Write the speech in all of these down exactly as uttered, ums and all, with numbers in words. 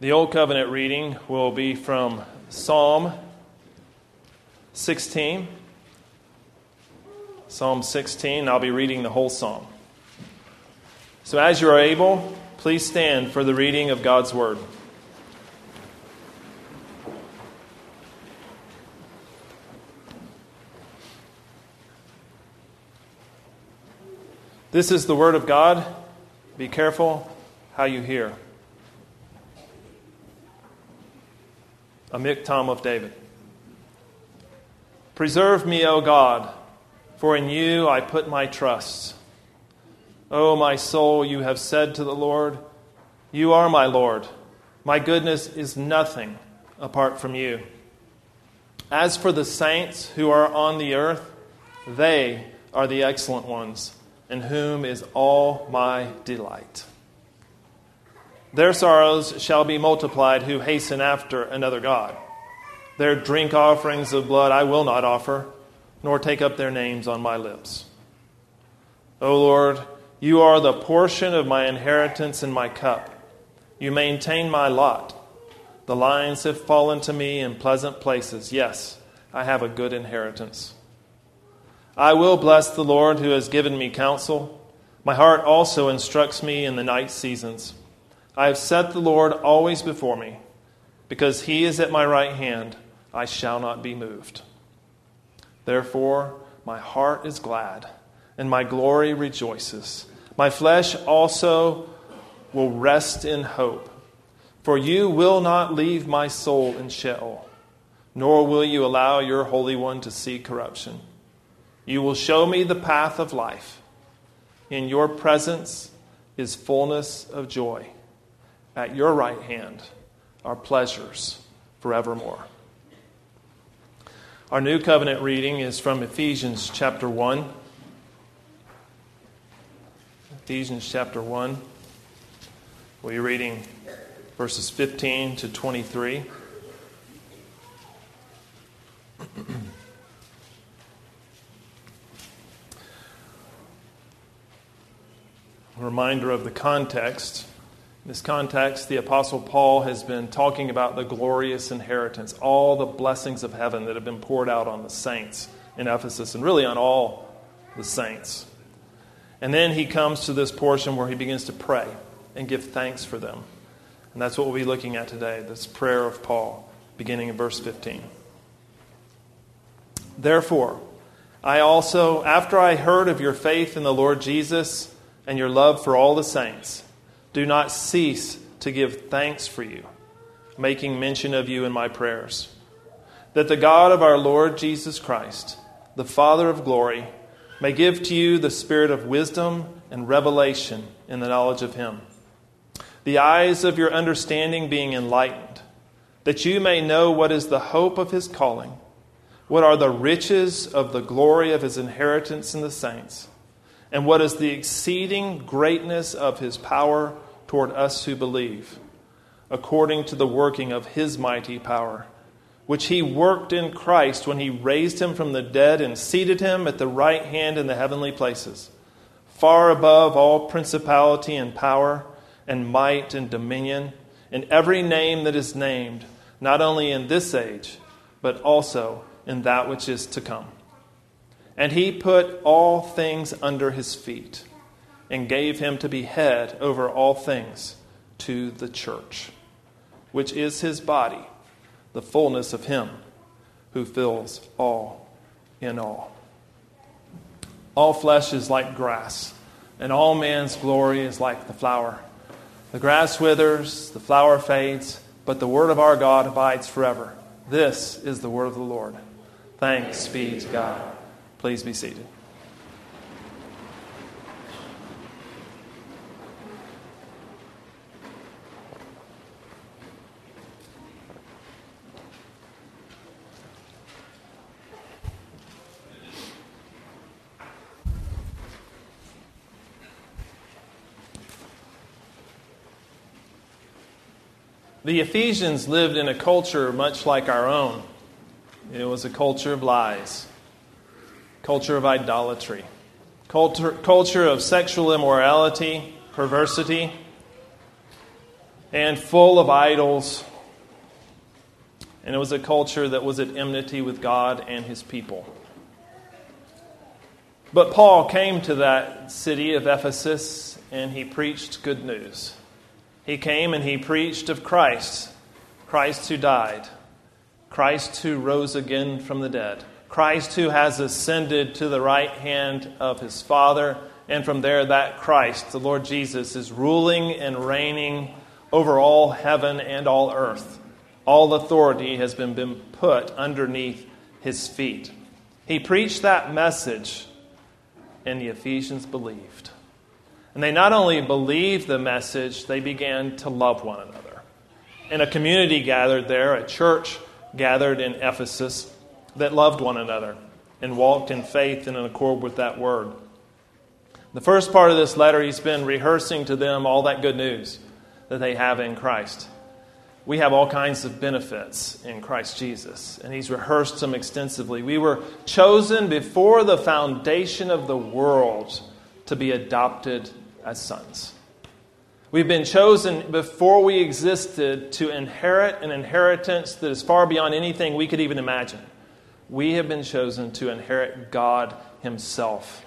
The Old Covenant reading will be from Psalm sixteen. Psalm sixteen, I'll be reading the whole psalm. So as you are able, please stand for the reading of God's Word. This is the Word of God. Be careful how you hear. A Miktam of David. Preserve me, O God, for in you I put my trust. O my soul, you have said to the Lord, you are my Lord. My goodness is nothing apart from you. As for the saints who are on the earth, they are the excellent ones, in whom is all my delight. Their sorrows shall be multiplied who hasten after another god. Their drink offerings of blood I will not offer, nor take up their names on my lips. O Lord, you are the portion of my inheritance and my cup. You maintain my lot. The lines have fallen to me in pleasant places. Yes, I have a good inheritance. I will bless the Lord who has given me counsel. My heart also instructs me in the night seasons. I have set the Lord always before me. Because he is at my right hand, I shall not be moved. Therefore, my heart is glad, and my glory rejoices. My flesh also will rest in hope. For you will not leave my soul in Sheol, nor will you allow your Holy One to see corruption. You will show me the path of life. In your presence is fullness of joy. At your right hand are pleasures forevermore. Our New Covenant reading is from Ephesians chapter one. Ephesians chapter one. We'll be reading verses fifteen to twenty-three. A reminder of the context. In this context, the Apostle Paul has been talking about the glorious inheritance, all the blessings of heaven that have been poured out on the saints in Ephesus, and really on all the saints. And then he comes to this portion where he begins to pray and give thanks for them. And that's what we'll be looking at today, this prayer of Paul, beginning in verse fifteen. Therefore, I also, after I heard of your faith in the Lord Jesus and your love for all the saints, do not cease to give thanks for you, making mention of you in my prayers, that the God of our Lord Jesus Christ, the Father of glory, may give to you the spirit of wisdom and revelation in the knowledge of him, the eyes of your understanding being enlightened, that you may know what is the hope of his calling, what are the riches of the glory of his inheritance in the saints, and what is the exceeding greatness of his power toward us who believe, according to the working of his mighty power, which he worked in Christ when he raised him from the dead and seated him at the right hand in the heavenly places, far above all principality and power and might and dominion, and every name that is named, not only in this age, but also in that which is to come. And he put all things under his feet and gave him to be head over all things to the church, which is his body, the fullness of him who fills all in all. All flesh is like grass, and all man's glory is like the flower. The grass withers, the flower fades, but the word of our God abides forever. This is the word of the Lord. Thanks be to God. Please be seated. The Ephesians lived in a culture much like our own. It was a culture of lies, culture of idolatry, culture, culture of sexual immorality, perversity. and full of idols. And it was a culture that was at enmity with God and his people. But Paul came to that city of Ephesus and he preached good news. He came and he preached of Christ, Christ who died, Christ who rose again from the dead, Christ who has ascended to the right hand of his Father, and from there that Christ, the Lord Jesus, is ruling and reigning over all heaven and all earth. All authority has been, been put underneath his feet. He preached that message, and the Ephesians believed. And they not only believed the message, they began to love one another. And a community gathered there, a church gathered in Ephesus that loved one another and walked in faith and in accord with that word. The first part of this letter, he's been rehearsing to them all that good news that they have in Christ. We have all kinds of benefits in Christ Jesus, and he's rehearsed them extensively. We were chosen before the foundation of the world to be adopted as sons. We've been chosen before we existed to inherit an inheritance that is far beyond anything we could even imagine. We have been chosen to inherit God himself.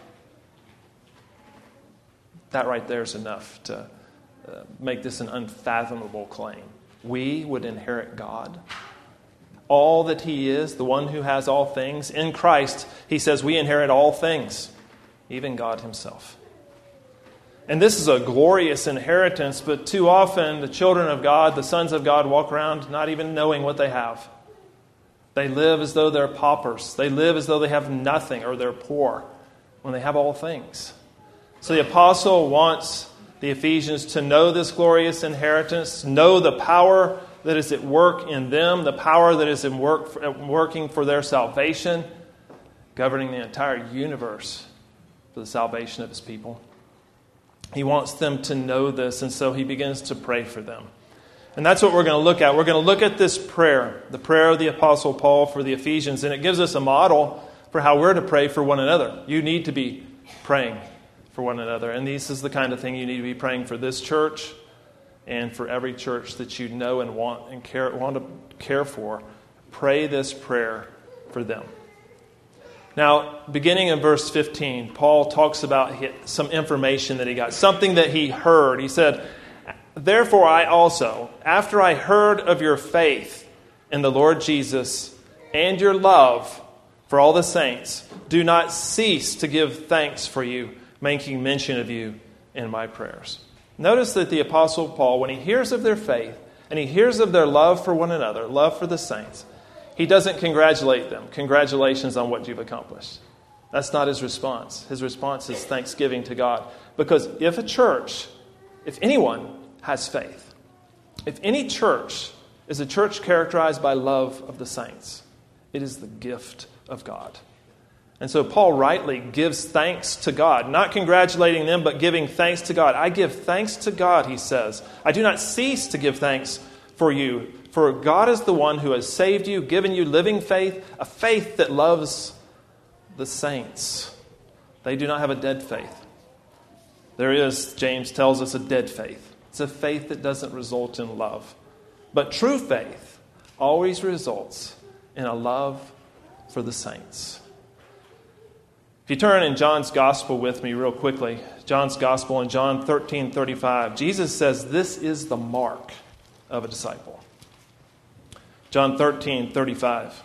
That right there is enough to uh, make this an unfathomable claim. We would inherit God. All that he is, the one who has all things. In Christ, he says we inherit all things, even God himself. And this is a glorious inheritance, but too often the children of God, the sons of God, walk around not even knowing what they have. They live as though they're paupers. They live as though they have nothing or they're poor when they have all things. So the apostle wants the Ephesians to know this glorious inheritance, know the power that is at work in them, the power that is in work for, working for their salvation, governing the entire universe for the salvation of his people. He wants them to know this, and so he begins to pray for them. And that's what we're going to look at. We're going to look at this prayer, the prayer of the Apostle Paul for the Ephesians, and it gives us a model for how we're to pray for one another. You need to be praying for one another. And this is the kind of thing you need to be praying for this church and for every church that you know and want and care, want to care for. Pray this prayer for them. Now, beginning in verse fifteen, Paul talks about some information that he got, something that he heard. He said, "Therefore I also, after I heard of your faith in the Lord Jesus and your love for all the saints, do not cease to give thanks for you, making mention of you in my prayers." Notice that the Apostle Paul, when he hears of their faith and he hears of their love for one another, love for the saints, he doesn't congratulate them. Congratulations on what you've accomplished. That's not his response. His response is thanksgiving to God. Because if a church, if anyone has faith, if any church is a church characterized by love of the saints, it is the gift of God. And so Paul rightly gives thanks to God, not congratulating them, but giving thanks to God. I give thanks to God, he says. I do not cease to give thanks for you, for God is the one who has saved you, given you living faith, a faith that loves the saints. They do not have a dead faith. There is, James tells us, a dead faith. It's a faith that doesn't result in love. But true faith always results in a love for the saints. If you turn in John's Gospel with me real quickly, John's Gospel in John thirteen thirty-five, Jesus says this is the mark of a disciple. John thirteen thirty-five.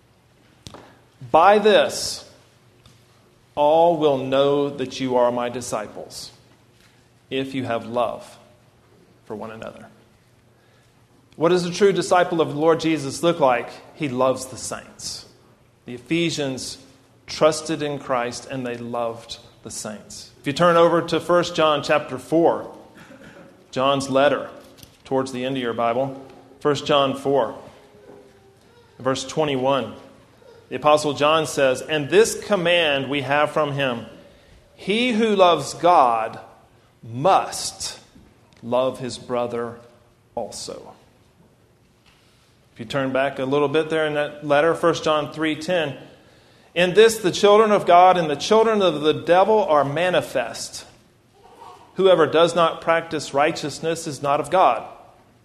By this, all will know that you are my disciples, if you have love for one another. What does a true disciple of the Lord Jesus look like? He loves the saints. The Ephesians trusted in Christ and they loved the saints. If you turn over to First John chapter four, John's letter towards the end of your Bible, First John four, verse twenty-one, the Apostle John says, "And this command we have from him, he who loves God must love his brother also." If you turn back a little bit there in that letter, First John three ten, "In this the children of God and the children of the devil are manifest. Whoever does not practice righteousness is not of God,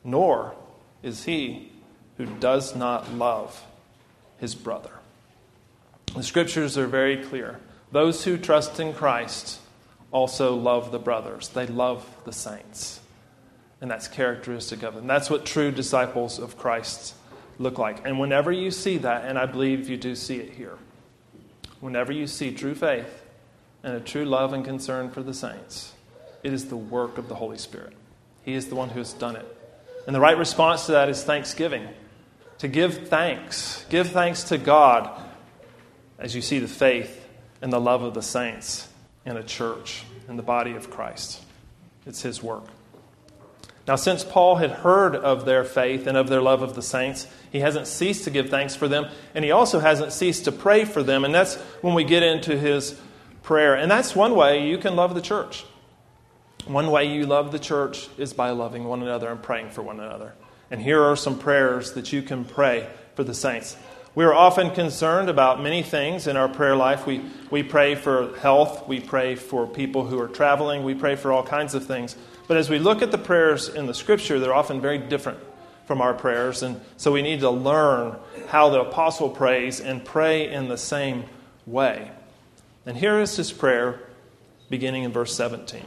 nor is he who does not love his brother. The scriptures are very clear. Those who trust in Christ also love the brothers. They love the saints. And that's characteristic of them. That's what true disciples of Christ look like. And whenever you see that, and I believe you do see it here, whenever you see true faith and a true love and concern for the saints, it is the work of the Holy Spirit. He is the one who has done it. And the right response to that is thanksgiving. To give thanks. Give thanks to God as you see the faith and the love of the saints in a church, in the body of Christ. It's his work. Now, since Paul had heard of their faith and of their love of the saints, he hasn't ceased to give thanks for them, and he also hasn't ceased to pray for them, and that's when we get into his prayer. And that's one way you can love the church. One way you love the church is by loving one another and praying for one another. And here are some prayers that you can pray for the saints. We are often concerned about many things in our prayer life. We, we pray for health. We pray for people who are traveling. We pray for all kinds of things. But as we look at the prayers in the Scripture, they're often very different from our prayers. And so we need to learn how the apostle prays and pray in the same way. And here is his prayer beginning in verse seventeen.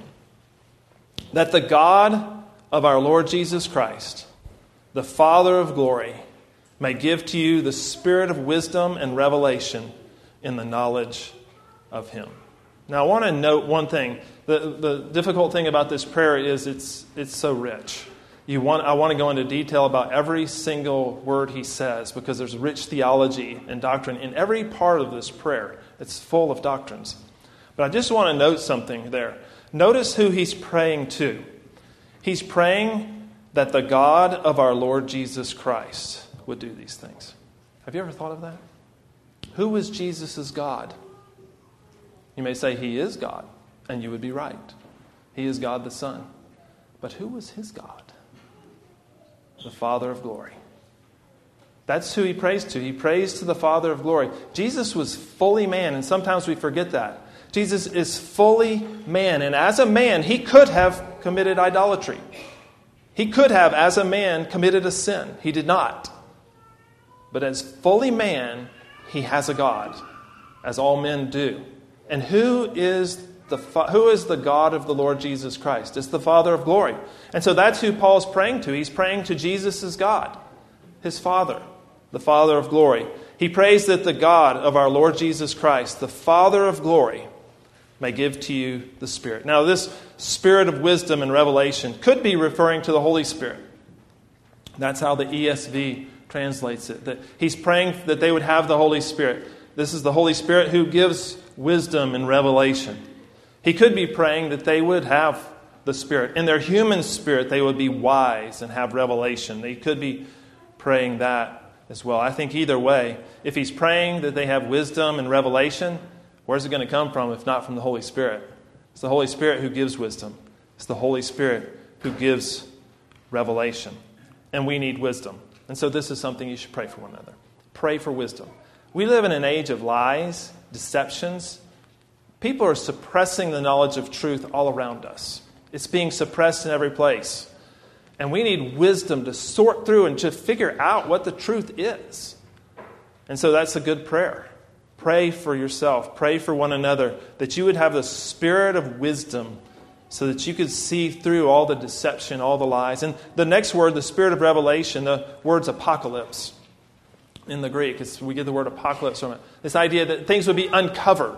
That the God of our Lord Jesus Christ, the Father of glory, may give to you the spirit of wisdom and revelation in the knowledge of him. Now I want to note one thing. The, the difficult thing about this prayer is it's it's so rich. You want I want to go into detail about every single word he says because there's rich theology and doctrine in every part of this prayer. It's full of doctrines. But I just want to note something there. Notice who he's praying to. He's praying that the God of our Lord Jesus Christ would do these things. Have you ever thought of that? Who is Jesus' God? You may say he is God, and you would be right. He is God the Son. But who was his God? The Father of glory. That's who he prays to. He prays to the Father of glory. Jesus was fully man, and sometimes we forget that. Jesus is fully man, and as a man, he could have committed idolatry. He could have, as a man, committed a sin. He did not. But as fully man, he has a God, as all men do. And who is the who is the God of the Lord Jesus Christ? It's the Father of glory. And so that's who Paul's praying to. He's praying to Jesus as God, his Father, the Father of glory. He prays that the God of our Lord Jesus Christ, the Father of glory, may give to you the Spirit. Now, this Spirit of wisdom and revelation could be referring to the Holy Spirit. That's how the E S V translates it. That he's praying that they would have the Holy Spirit. This is the Holy Spirit who gives wisdom and revelation. He could be praying that they would have the Spirit. In their human spirit, they would be wise and have revelation. They could be praying that as well. I think either way, if he's praying that they have wisdom and revelation, where's it going to come from if not from the Holy Spirit? It's the Holy Spirit who gives wisdom. It's the Holy Spirit who gives revelation. And we need wisdom. And so this is something you should pray for one another. Pray for wisdom. We live in an age of lies, deceptions. People are suppressing the knowledge of truth all around us. It's being suppressed in every place. And we need wisdom to sort through and to figure out what the truth is. And so that's a good prayer. Pray for yourself. Pray for one another that you would have the spirit of wisdom so that you could see through all the deception, all the lies. And the next word, the spirit of revelation, the word's apocalypse in the Greek. It's, we get the word apocalypse from it. This idea that things would be uncovered.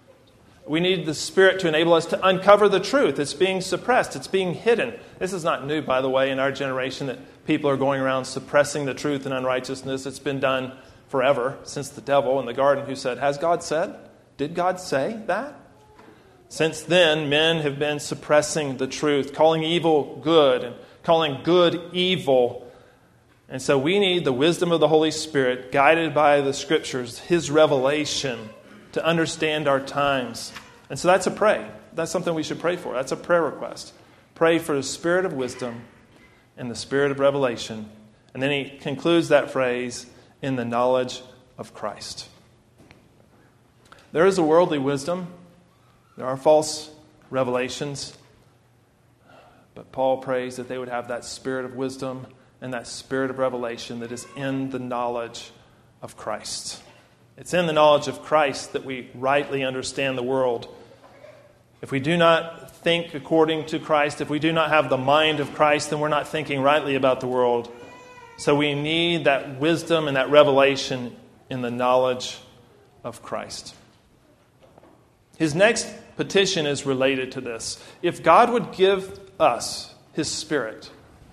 We need the Spirit to enable us to uncover the truth. It's being suppressed. It's being hidden. This is not new, by the way, in our generation that people are going around suppressing the truth and unrighteousness. It's been done forever, since the devil in the garden who said, has God said? Did God say that? Since then, men have been suppressing the truth, calling evil good and calling good evil. And so we need the wisdom of the Holy Spirit, guided by the Scriptures, His revelation, to understand our times. And so that's a pray. That's something we should pray for. That's a prayer request. Pray for the spirit of wisdom and the spirit of revelation. And then he concludes that phrase, in the knowledge of Christ. There is a worldly wisdom. There are false revelations. But Paul prays that they would have that spirit of wisdom and that spirit of revelation that is in the knowledge of Christ. It's in the knowledge of Christ that we rightly understand the world. If we do not think according to Christ, if we do not have the mind of Christ, then we're not thinking rightly about the world. So we need that wisdom and that revelation in the knowledge of Christ. His next petition is related to this. If God would give us His Spirit,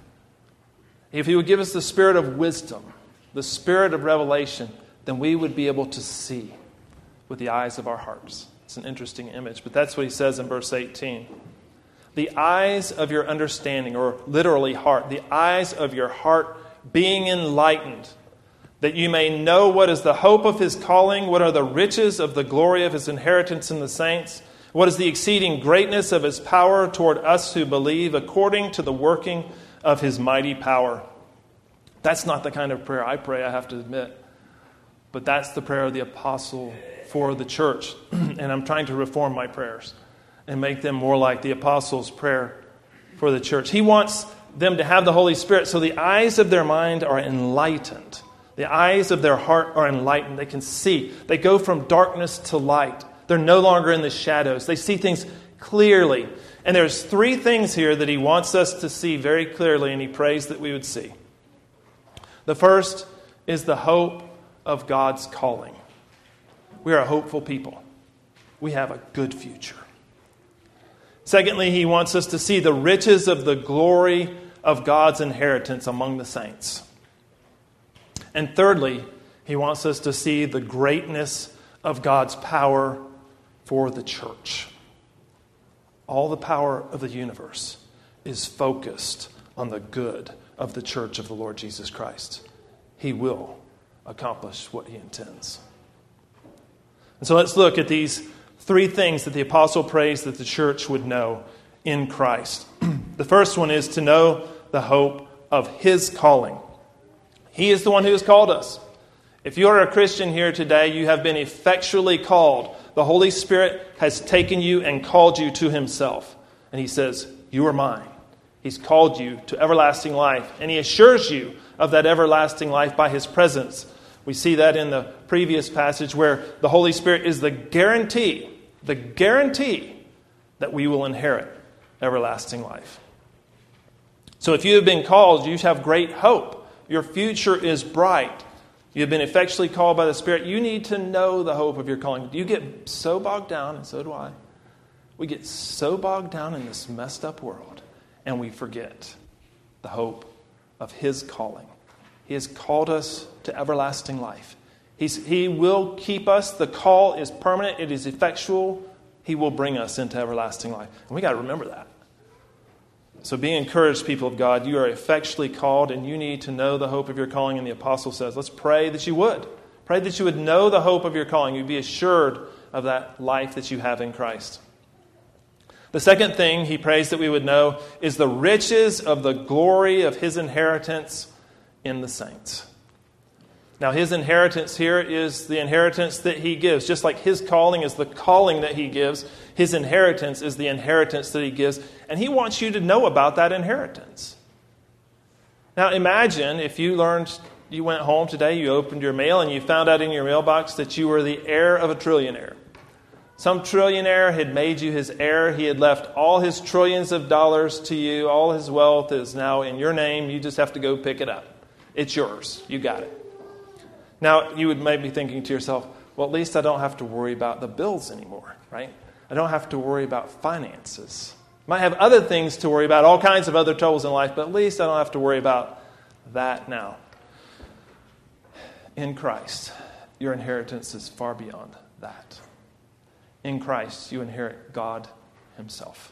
if He would give us the spirit of wisdom, the spirit of revelation, then we would be able to see with the eyes of our hearts. It's an interesting image, but that's what he says in verse eighteen. The eyes of your understanding, or literally heart, the eyes of your heart being enlightened, that you may know what is the hope of His calling, what are the riches of the glory of His inheritance in the saints, what is the exceeding greatness of His power toward us who believe, according to the working of His mighty power. That's not the kind of prayer I pray, I have to admit. But that's the prayer of the apostle for the church. And I'm trying to reform my prayers and make them more like the apostle's prayer for the church. He wants them to have the Holy Spirit so the eyes of their mind are enlightened. The eyes of their heart are enlightened. They can see. They go from darkness to light. They're no longer in the shadows. They see things clearly. And there's three things here that he wants us to see very clearly, and he prays that we would see. The first is the hope of God's calling. We are a hopeful people. We have a good future. Secondly, he wants us to see the riches of the glory of God's inheritance among the saints. And thirdly, he wants us to see the greatness of God's power for the church. All the power of the universe is focused on the good of the church of the Lord Jesus Christ. He will accomplish what he intends. And so let's look at these three things that the apostle prays that the church would know in Christ. The first one is to know the hope of his calling. He is the one who has called us. If you are a Christian here today, you have been effectually called. The Holy Spirit has taken you and called you to himself. And he says, you are mine. He's called you to everlasting life. And he assures you of that everlasting life by his presence. We see that in the previous passage where the Holy Spirit is the guarantee, the guarantee that we will inherit everlasting life. So if you have been called, you have great hope. Your future is bright. You have been effectually called by the Spirit. You need to know the hope of your calling. You get so bogged down, and so do I. We get so bogged down in this messed up world, and we forget the hope of his calling. He has called us to everlasting life. He's, he will keep us. The call is permanent. It is effectual. He will bring us into everlasting life. And we got to remember that. So be encouraged, people of God. You are effectually called, and you need to know the hope of your calling. And the apostle says, let's pray that you would. Pray that you would know the hope of your calling. You'd be assured of that life that you have in Christ. The second thing he prays that we would know is the riches of the glory of his inheritance in the saints. Now, his inheritance here is the inheritance that he gives. Just like his calling is the calling that he gives, his inheritance is the inheritance that he gives. And he wants you to know about that inheritance. Now, imagine if you learned, you went home today, you opened your mail, and you found out in your mailbox that you were the heir of a trillionaire. Some trillionaire had made you his heir. He had left all his trillions of dollars to you. All his wealth is now in your name. You just have to go pick it up. It's yours. You got it. Now, you would maybe be thinking to yourself, well, at least I don't have to worry about the bills anymore, right? I don't have to worry about finances. Might have other things to worry about, all kinds of other troubles in life, but at least I don't have to worry about that now. In Christ, your inheritance is far beyond that. In Christ, you inherit God himself.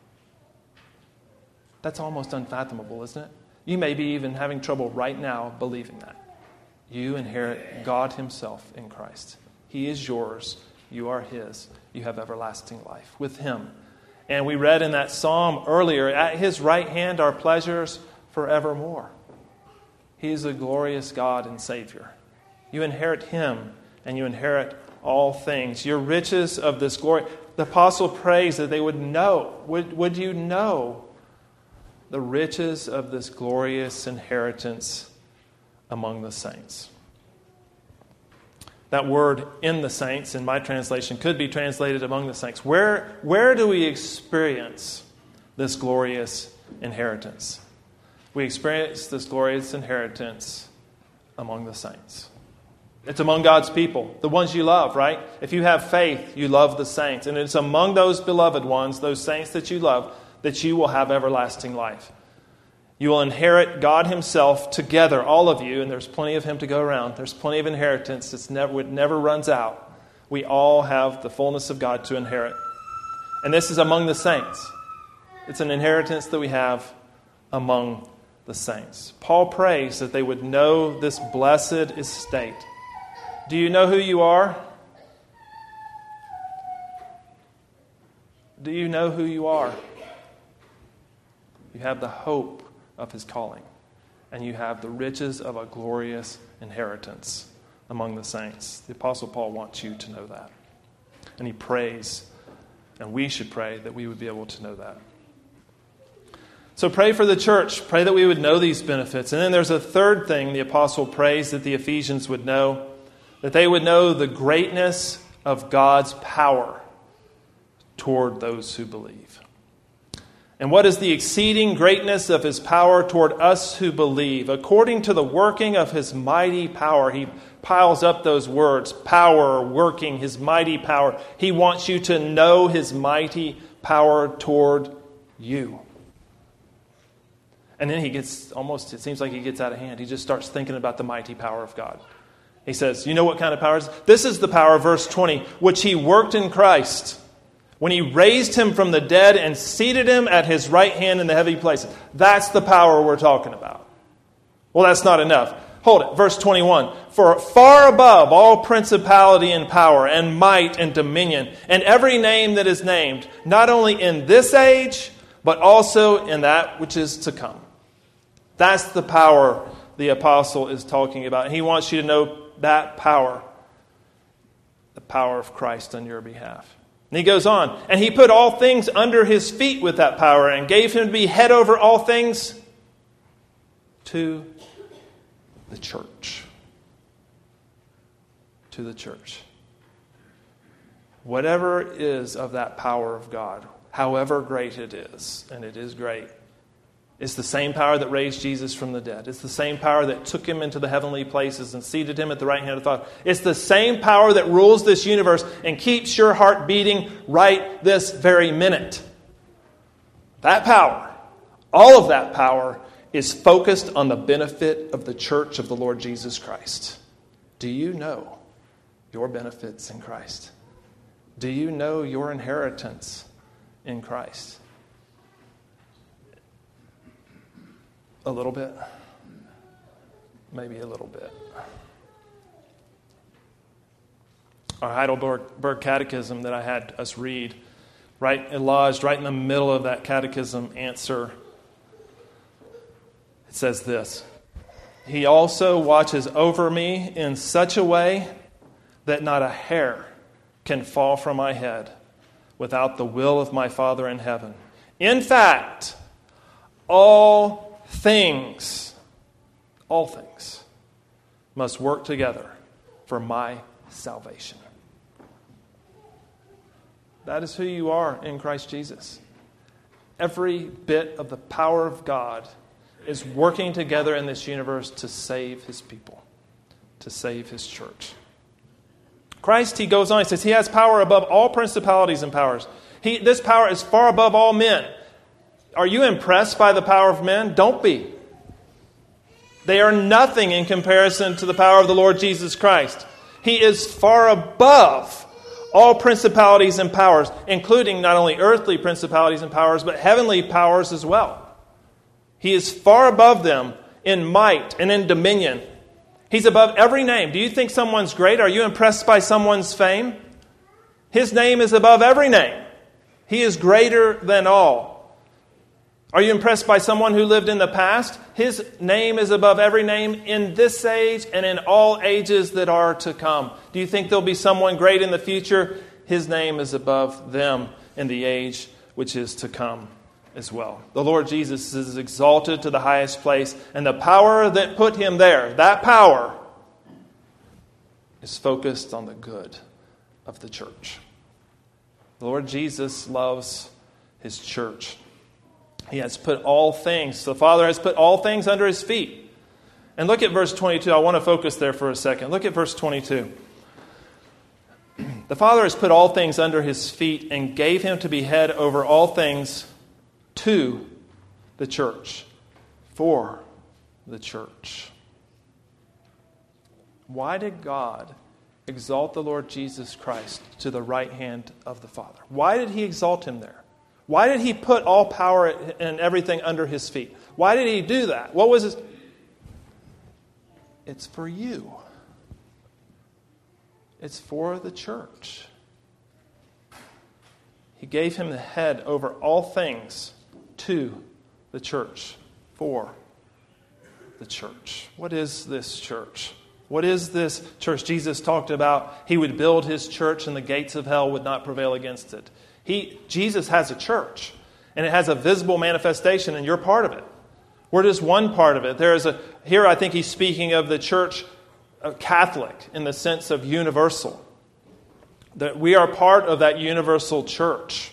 That's almost unfathomable, isn't it? You may be even having trouble right now believing that. You inherit God himself in Christ. He is yours. You are his. You have everlasting life with him. And we read in that psalm earlier, at his right hand are pleasures forevermore. He is a glorious God and Savior. You inherit him, and you inherit all things. Your riches of this glory. The apostle prays that they would know. Would, would you know the riches of this glorious inheritance among the saints. That word in the saints, in my translation, could be translated among the saints. Where, where do we experience this glorious inheritance? We experience this glorious inheritance among the saints. It's among God's people, the ones you love, right? If you have faith, you love the saints. And it's among those beloved ones, those saints that you love, that you will have everlasting life. You will inherit God Himself together, all of you, and there's plenty of Him to go around. There's plenty of inheritance. It's never, it never runs out. We all have the fullness of God to inherit. And this is among the saints. It's an inheritance that we have among the saints. Paul prays that they would know this blessed estate. Do you know who you are? Do you know who you are? You have the hope of His calling, and you have the riches of a glorious inheritance among the saints. The Apostle Paul wants you to know that. And he prays, and we should pray that we would be able to know that. So pray for the church. Pray that we would know these benefits. And then there's a third thing the apostle prays that the Ephesians would know, that they would know the greatness of God's power toward those who believe. And what is the exceeding greatness of His power toward us who believe? According to the working of His mighty power. He piles up those words, power, working, His mighty power. He wants you to know His mighty power toward you. And then he gets almost, it seems like he gets out of hand. He just starts thinking about the mighty power of God. He says, you know what kind of power is? This is the power, verse twenty, which He worked in Christ when He raised Him from the dead and seated Him at His right hand in the heavenly places. That's the power we're talking about. Well, that's not enough. Hold it. Verse twenty-one. For far above all principality and power and might and dominion and every name that is named, not only in this age, but also in that which is to come. That's the power the apostle is talking about. And he wants you to know that power. The power of Christ on your behalf. And he goes on. And He put all things under His feet with that power and gave Him to be head over all things to the church. To the church. Whatever is of that power of God, however great it is, and it is great, it's the same power that raised Jesus from the dead. It's the same power that took Him into the heavenly places and seated Him at the right hand of the Father. It's the same power that rules this universe and keeps your heart beating right this very minute. That power, all of that power, is focused on the benefit of the church of the Lord Jesus Christ. Do you know your benefits in Christ? Do you know your inheritance in Christ? A little bit. Maybe a little bit. Our Heidelberg Catechism that I had us read, right lodged right in the middle of that catechism answer, it says this: He also watches over me in such a way that not a hair can fall from my head without the will of my Father in heaven. In fact, all things, all things must work together for my salvation. That is who you are in Christ Jesus. Every bit of the power of God is working together in this universe to save His people, to save His church. Christ, he goes on, he says, He has power above all principalities and powers. He, this power is far above all men. Are you impressed by the power of men? Don't be. They are nothing in comparison to the power of the Lord Jesus Christ. He is far above all principalities and powers, including not only earthly principalities and powers, but heavenly powers as well. He is far above them in might and in dominion. He's above every name. Do you think someone's great? Are you impressed by someone's fame? His name is above every name. He is greater than all. Are you impressed by someone who lived in the past? His name is above every name in this age and in all ages that are to come. Do you think there'll be someone great in the future? His name is above them in the age which is to come. as well. The Lord Jesus is exalted to the highest place, and the power that put him there, that power, is focused on the good of the church. The Lord Jesus loves his church. He has put all things, the Father has put all things under his feet. And look at verse twenty-two. I want to focus there for a second. Look at verse twenty-two. The Father has put all things under his feet and gave him to be head over all things to the church, for the church. Why did God exalt the Lord Jesus Christ to the right hand of the Father? Why did he exalt him there? Why did he put all power and everything under his feet? Why did he do that? What was his... It's for you. It's for the church. He gave him the head over all things to the church, for the church. What is this church? What is this church? Jesus talked about he would build his church and the gates of hell would not prevail against it. He, Jesus has a church, and it has a visible manifestation, and you're part of it. We're just one part of it. There is a here I think he's speaking of the church Catholic in the sense of universal. That we are part of that universal church.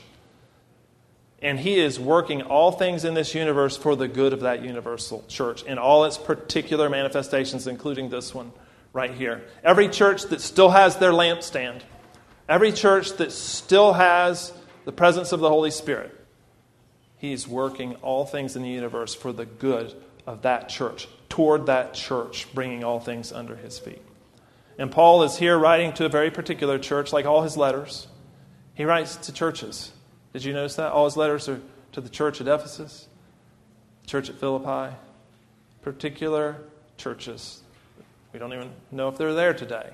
And he is working all things in this universe for the good of that universal church in all its particular manifestations, including this one right here. Every church that still has their lampstand, every church that still has the presence of the Holy Spirit, he's working all things in the universe for the good of that church, toward that church, bringing all things under his feet. And Paul is here writing to a very particular church, like all his letters. He writes to churches. Did you notice that? All his letters are to the church at Ephesus, church at Philippi, particular churches. We don't even know if they're there today.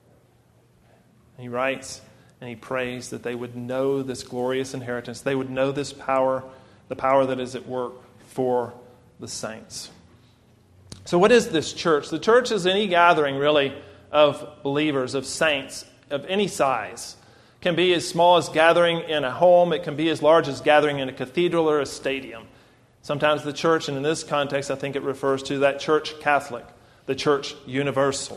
He writes and he prays that they would know this glorious inheritance. They would know this power, the power that is at work for the saints. So what is this church? The church is any gathering, really, of believers, of saints, of any size. It can be as small as gathering in a home. It can be as large as gathering in a cathedral or a stadium. Sometimes the church, and in this context, I think it refers to that church Catholic, the church universal.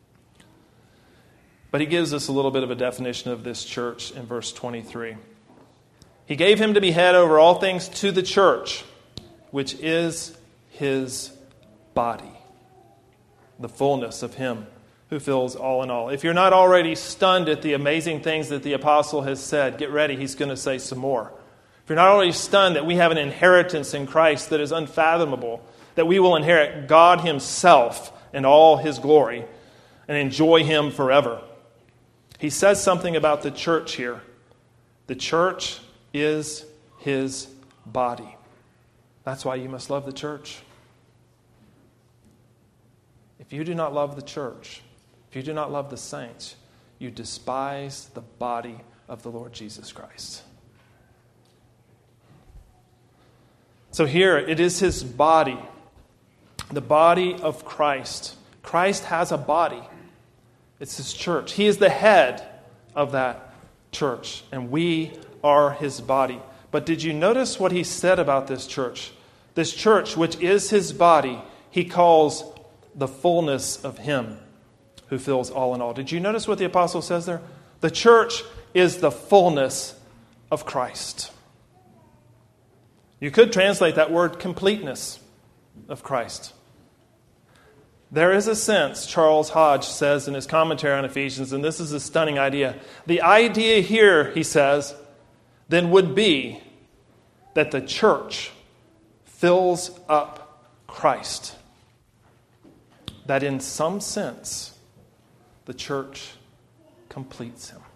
But he gives us a little bit of a definition of this church in verse twenty-three. He gave him to be head over all things to the church, which is his body, the fullness of him who fills all in all. If you're not already stunned at the amazing things that the apostle has said, get ready, he's going to say some more. If you're not already stunned that we have an inheritance in Christ that is unfathomable, that we will inherit God himself in all his glory and enjoy him forever. He says something about the church here. The church is his body. That's why you must love the church. If you do not love the church, if you do not love the saints, you despise the body of the Lord Jesus Christ. So here, it is his body, the body of Christ. Christ has a body. It's his church. He is the head of that church, and we are his body. But did you notice what he said about this church? This church, which is his body, he calls the fullness of him who fills all in all. Did you notice what the apostle says there? The church is the fullness of Christ. You could translate that word completeness of Christ. There is a sense, Charles Hodge says in his commentary on Ephesians, and this is a stunning idea. The idea here, he says, then would be that the church fills up Christ. That in some sense, the church completes him.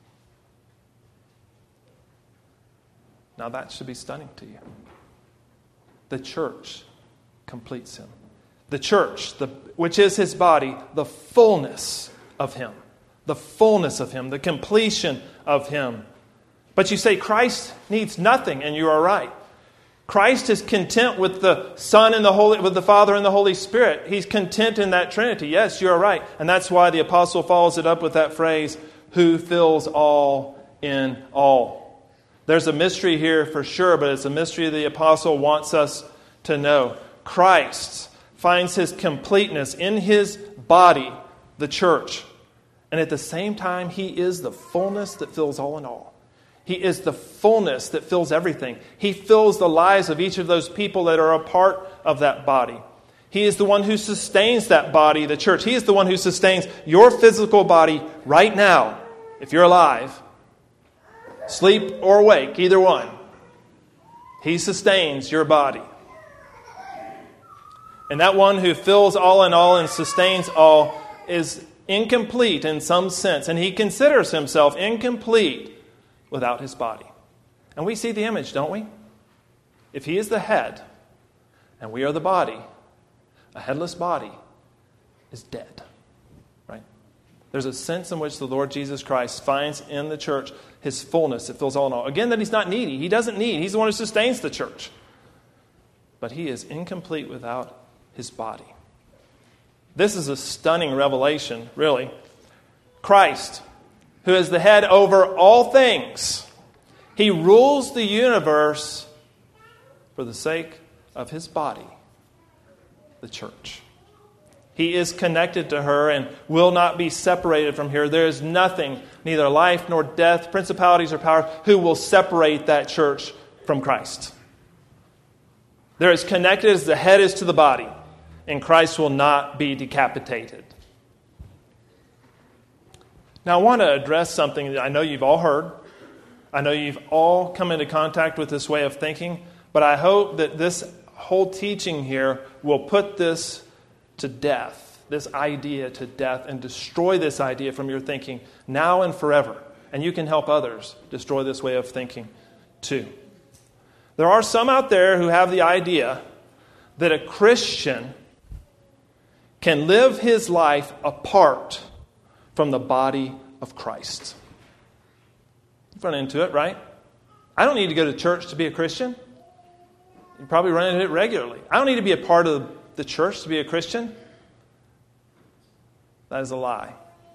Now that should be stunning to you. The church completes him. The church, the, which is his body, the fullness of him. The fullness of him, the completion of him. But you say Christ needs nothing, and you are right. Christ is content with the Son and the Holy, with the Father and the Holy Spirit. He's content in that Trinity. Yes, you're right. And that's why the apostle follows it up with that phrase, who fills all in all. There's a mystery here for sure, but it's a mystery the apostle wants us to know. Christ finds his completeness in his body, the church. And at the same time, he is the fullness that fills all in all. He is the fullness that fills everything. He fills the lives of each of those people that are a part of that body. He is the one who sustains that body, the church. He is the one who sustains your physical body right now, if you're alive. Sleep or awake, either one. He sustains your body. And that one who fills all in all and sustains all is incomplete in some sense. And he considers himself incomplete without his body. And we see the image, don't we? If he is the head and we are the body, a headless body is dead. Right? There's a sense in which the Lord Jesus Christ finds in the church his fullness that fills all in all. Again, that he's not needy. He doesn't need. He's the one who sustains the church. But he is incomplete without his body. This is a stunning revelation, really. Christ, who is the head over all things, he rules the universe for the sake of his body, the church. He is connected to her and will not be separated from her. There is nothing, neither life nor death, principalities or powers, who will separate that church from Christ. They're as connected as the head is to the body, and Christ will not be decapitated. Now, I want to address something that I know you've all heard. I know you've all come into contact with this way of thinking, but I hope that this whole teaching here will put this to death, this idea to death, and destroy this idea from your thinking now and forever. And you can help others destroy this way of thinking too. There are some out there who have the idea that a Christian can live his life apart from the body of Christ. You've run into it, right? I don't need to go to church to be a Christian. You probably run into it regularly. I don't need to be a part of the church to be a Christian. That is a lie.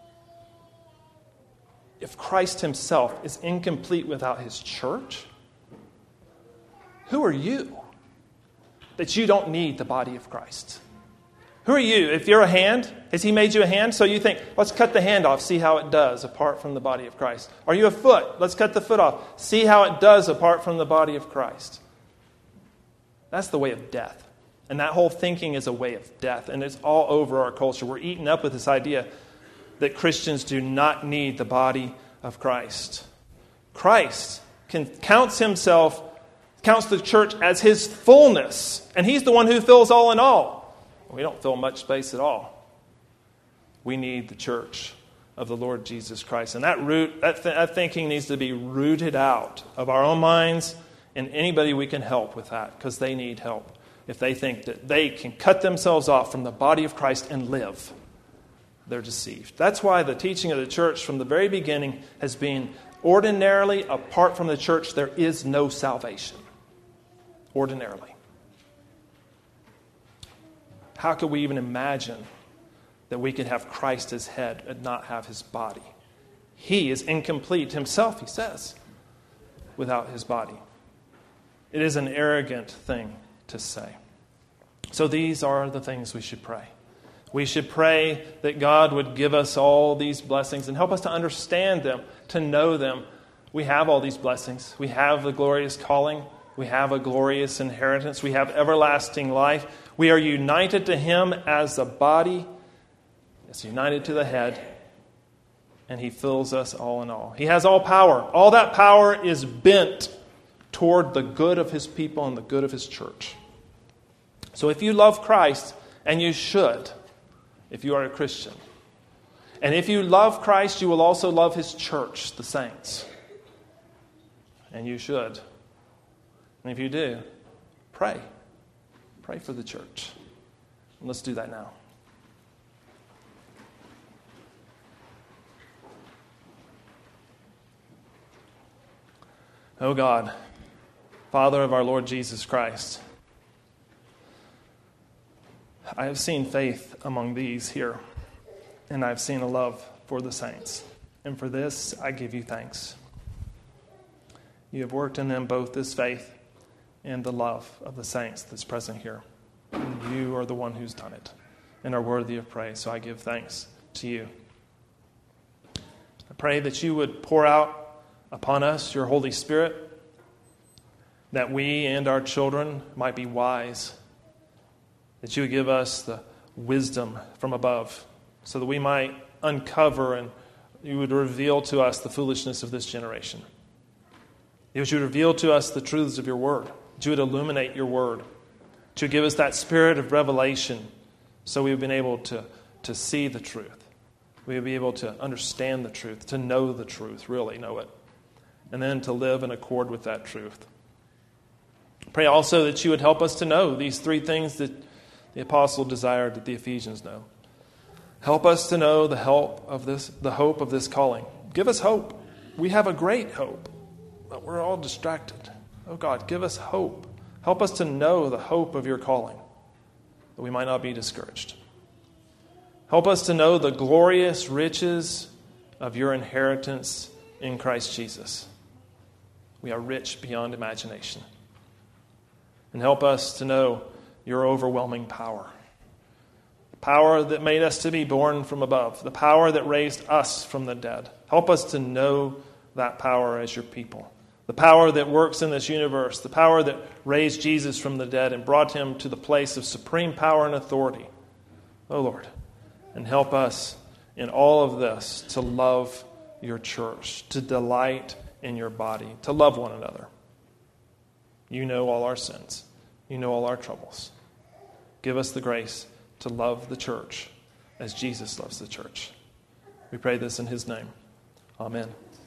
If Christ himself is incomplete without his church, who are you that you don't need the body of Christ? Who are you? If you're a hand, has he made you a hand? So you think, let's cut the hand off, see how it does apart from the body of Christ. Are you a foot? Let's cut the foot off, see how it does apart from the body of Christ. That's the way of death. And that whole thinking is a way of death. And it's all over our culture. We're eaten up with this idea that Christians do not need the body of Christ. Christ can, counts himself, counts the church as his fullness. And he's the one who fills all in all. We don't fill much space at all. We need the church of the Lord Jesus Christ. And that root, that, th- that thinking needs to be rooted out of our own minds and anybody we can help with that, because they need help. If they think that they can cut themselves off from the body of Christ and live, they're deceived. That's why the teaching of the church from the very beginning has been ordinarily, apart from the church, there is no salvation. Ordinarily. How could we even imagine that we could have Christ as head and not have his body? He is incomplete himself, he says, without his body. It is an arrogant thing to say. So these are the things we should pray. We should pray that God would give us all these blessings and help us to understand them, to know them. We have all these blessings. We have the glorious calling. We have a glorious inheritance. We have everlasting life. We are united to him as the body is united to the head, and he fills us all in all. He has all power. All that power is bent toward the good of his people and the good of his church. So if you love Christ, and you should, if you are a Christian, and if you love Christ, you will also love his church, the saints. And you should. And if you do, pray. Pray for the church. And let's do that now. Oh God, Father of our Lord Jesus Christ, I have seen faith among these here, and I've seen a love for the saints. And for this, I give you thanks. you have worked in them both this faith and the love of the saints that's present here. And you are the one who's done it and are worthy of praise. So I give thanks to you. I pray that you would pour out upon us your Holy Spirit, that we and our children might be wise, that you would give us the wisdom from above so that we might uncover and you would reveal to us the foolishness of this generation. That you would reveal to us the truths of your word. That you would illuminate your word. That you would give us that spirit of revelation so we've been able to, to see the truth. We would be able to understand the truth, to know the truth, really know it, and then to live in accord with that truth. Pray also that you would help us to know these three things that the apostle desired that the Ephesians know. Help us to know the help of this, the hope of this calling. Give us hope. We have a great hope, but we're all distracted. Oh God, give us hope. Help us to know the hope of your calling, that we might not be discouraged. Help us to know the glorious riches of your inheritance in Christ Jesus. We are rich beyond imagination. And help us to know your overwhelming power. The power that made us to be born from above. The power that raised us from the dead. Help us to know that power as your people. The power that works in this universe. The power that raised Jesus from the dead and brought him to the place of supreme power and authority. Oh Lord, and help us in all of this to love your church, to delight in your body, to love one another. You know all our sins. You know all our troubles. Give us the grace to love the church as Jesus loves the church. We pray this in his name. Amen.